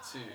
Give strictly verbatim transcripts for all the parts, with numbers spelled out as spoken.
two.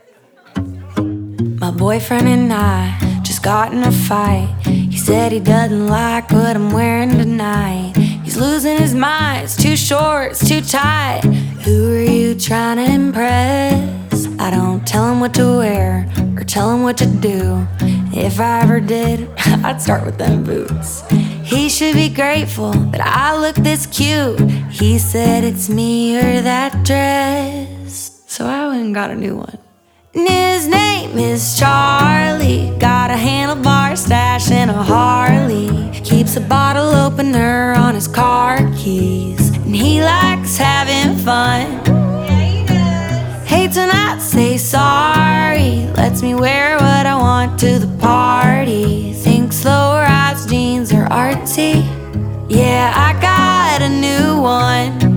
My boyfriend and I just got in a fight. He said he doesn't like what I'm wearing tonight. He's losing his mind, it's too short, it's too tight. Who are you trying to impress? I don't tell him what to wear or tell him what to do. If I ever did, I'd start with them boots. He should be grateful that I look this cute. He said it's me or that dress, so I went and got a new one. And his name is Charlie, got a handlebar stash and a Harley. Keeps a bottle opener on his car keys, and he likes having fun. Hates when I say sorry, lets me wear what I want to the party. Thinks low-rise jeans are artsy. Yeah, I got a new one.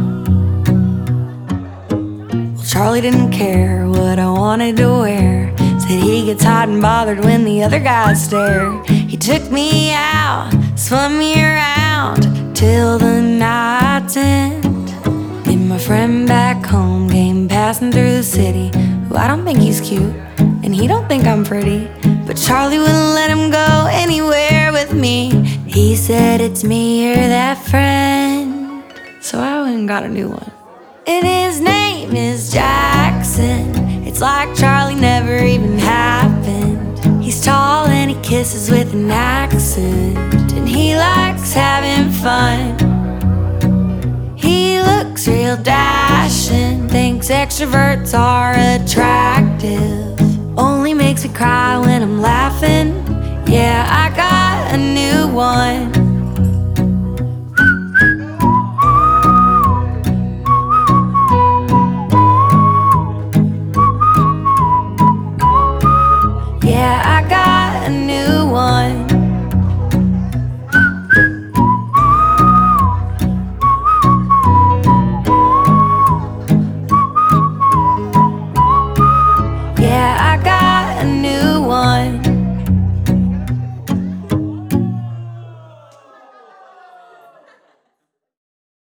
Charlie didn't care what I wanted to wear. Said he gets hot and bothered when the other guys stare. He took me out, spun me around till the night's end. And my friend back home came passing through the city, who I don't think he's cute, and he don't think I'm pretty, but Charlie wouldn't let him go anywhere with me. He said it's me or that friend, so I went and got a new one. And his name is Jackson. It's like Charlie never even happened. He's tall and he kisses with an accent, and he likes having fun. He looks real dashing, thinks extroverts are attractive. Only makes me cry when I'm laughing. Yeah, I got a new one.